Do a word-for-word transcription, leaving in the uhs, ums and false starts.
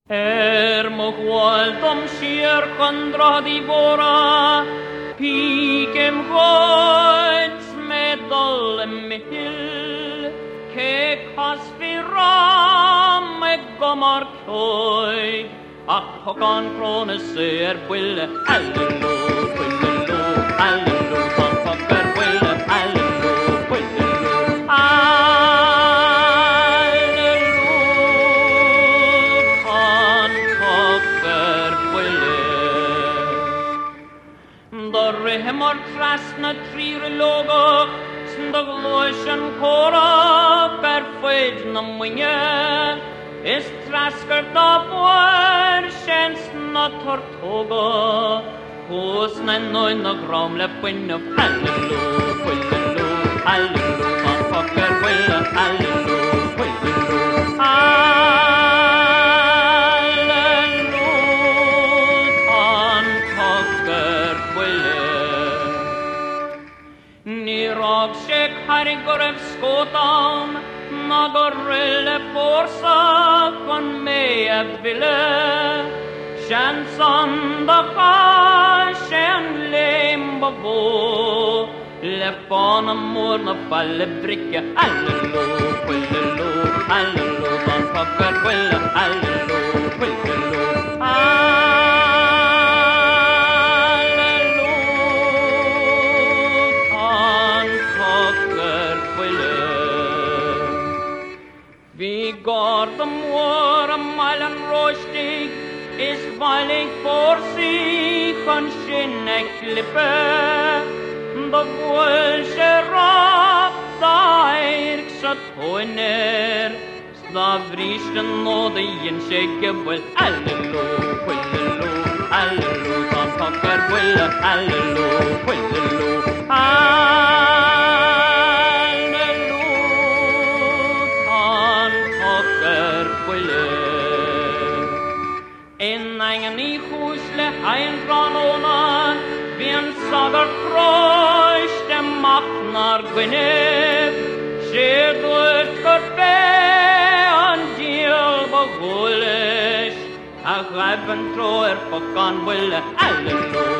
Er mo gweld om sir chondrodd I bora, pigem gwaed meddwl ym myhyl, ce cosfi ram e gomor coed, ac hogan crones er bwyle, alelu, bwylelu, alelu, pan ffocer bwyle, alelu, bwylelu, alelu, pan ffocer bwyle. Dorre hemor tras na trir logoch, sy'n dogloes yn cora per fwyd na mwynge, is trasgar da bwyr siens na tortoga, hos na noen na grom le bwyn of allelu, bwylelu, allelu, pan ffocer bwyle, allelu, bwylelu, allelu, pan ffocer bwyle. Ni rog se carigoref skotam, na gorrille forsa con me e ville, shan sonda fa, shan lemba bo, le bon amor na falle bricke, allelu, quellelu, allelu, ban ffocer quella, allelu, quellelu, allelu, ban ffocer quella. Vi går de war am malen roostig, is valig for si kan skinne klippe. Da völse rap, da erk så tåner, da vristen og det gjen skjegge vel, allelu, quellelu, allelu, tan ffocer bwyle, allelu, quellelu, allelu, tan ffocer bwyle. En engen I husle ein ranona, vi en sagar krois dem maknar gwyneb, ser dwyt gorbe an diel bogulish, a ghaben troer ffocan bwyle, allelu,